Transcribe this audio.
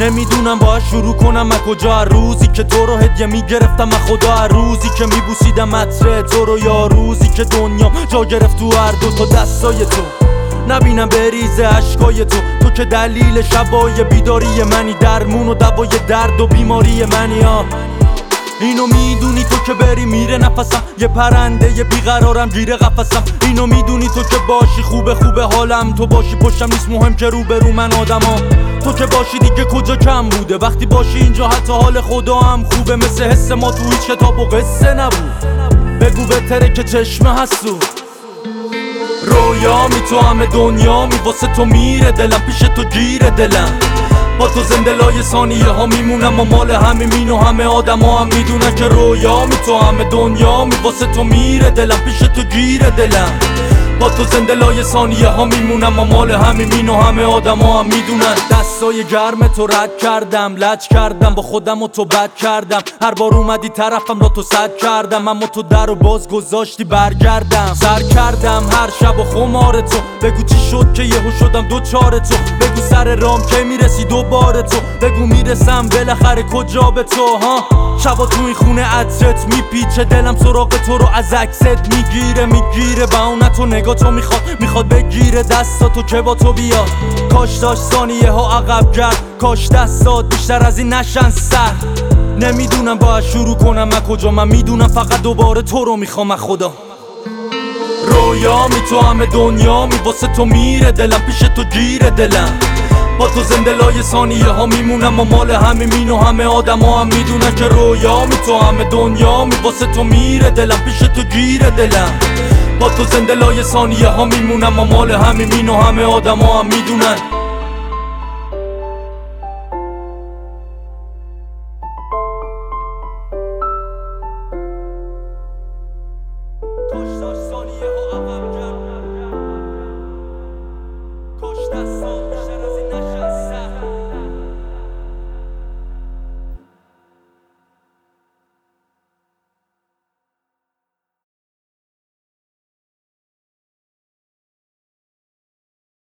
نمیدونم باید شروع کنم از کجا، روزی که تو رو هدیه میگرفتم از خدا، روزی که میبوسیدم عطر تو رو، یا روزی که دنیام جا گرفت تو هر دو تا دستای تو. نبینم بریزه عشقای تو که دلیل شبای بیداری منی، درمون و دوای درد و بیماری منی. اینو میدونی تو که بری میره نفسم، یه پرنده یه بیقرارم گیره قفسم. اینو میدونی تو که باشی خوبه خوبه حالم، تو باشی پشتم نیست مهم که روبرو من آدمام. تو که باشی دیگه کجا کم بوده، وقتی باشی اینجا حتی حال خدا هم خوبه. مثل حس ما تو هیچ کتاب و قصه نبود، بگو بهتره که چشمه حسود. رویامی تو همه دنیامی، واسه تو میره دلم، پیش تو گیره دلم. با تو زنده لای ثانیه ها میمونم و مال همه مین و همه آدم ها هم میدونن که رویامی تو همه دنیامی، واسه تو میره دلم، پیش تو گیره دلم. با تو زنده لای ثانیه ها میمونم و مال همه مین و همه آدم ها هم میدونن. دستای گرم تو رد کردم، لج کردم با خودم و تو بد کردم. هر بار اومدی طرفم را تو صد کردم، اما تو در و باز گذاشتی برگردم. سر کردم هر شب و خمار تو، بگو چی شد که یهو شدم دوچار تو. بگو سر رام که میرسی دوباره تو، بگو میرسم بالاخره کجا به تو. ها شبا تو این خونه عطرت میپیچه، دلم سراغ تو رو از عکست میگیره و اون تو نگاه تو میخواد بگیره دستاتو که با تو بیاد. کاش داشت ثانیه ها عقب گرد، کاش دستات بیشتر از این نشن سر. نمیدونم باید شروع کنم از کجا، من میدونم فقط دوباره تو رو میخوام از خدا. رویامی تو همه دنیامی، واسه تو میره دلم، پیش تو گیره دلم. با تو زنده لای ثانیه ها میمونم و مال همه مین و همه آدم ها هم میدونن که رویامی تو همه دنیامی، واسه تو میره دلم، پیش تو گیره دلم. با تو زنده لای ثانیه ها میمونم و مال همه مین و همه آدم ها هم میدونن.